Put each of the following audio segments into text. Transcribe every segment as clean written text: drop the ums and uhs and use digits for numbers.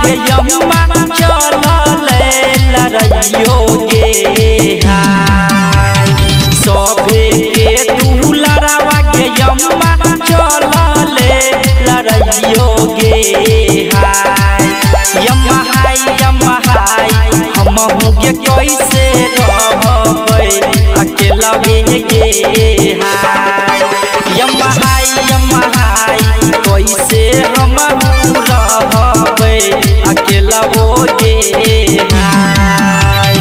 के यम्मा चलले लड़ाइयो गे हाय सोभे के दुलरवा के यम्मा चलले लड़ाइयो गे हाय यम्मा हाय हमहू के कैसे रहबै अकेला गे हाय यम्मा हाय कैसे हमहू रहबै अकेला गे हाय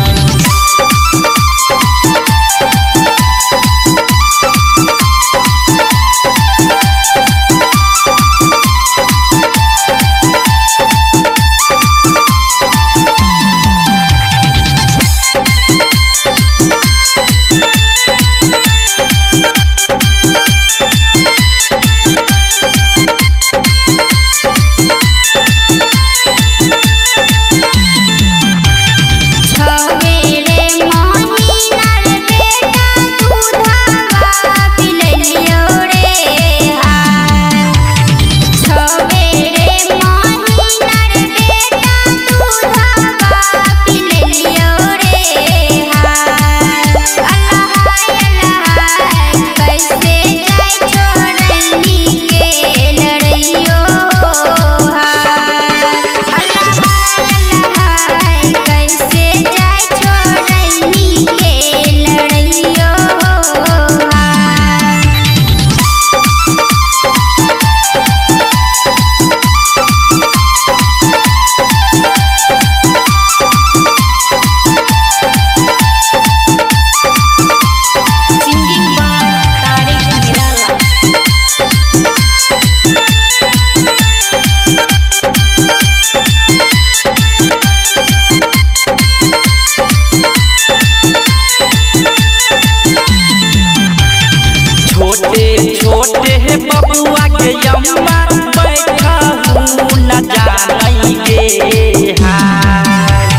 छोटे हे बबुआ के यम्मा बैठा न जानै गे हाय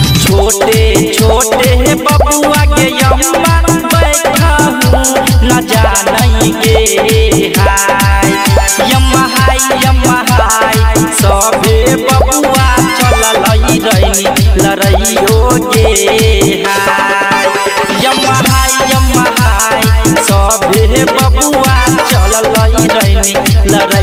छोटे हे बबुआ के यम्मा बैठा न जानै गे हाय यम्मा हाय सभे बबुआ चललै रैनी लड़ाइयो गे हाय यम्मा हाय सभे बबुआ चललै रैनी लड़ाइयो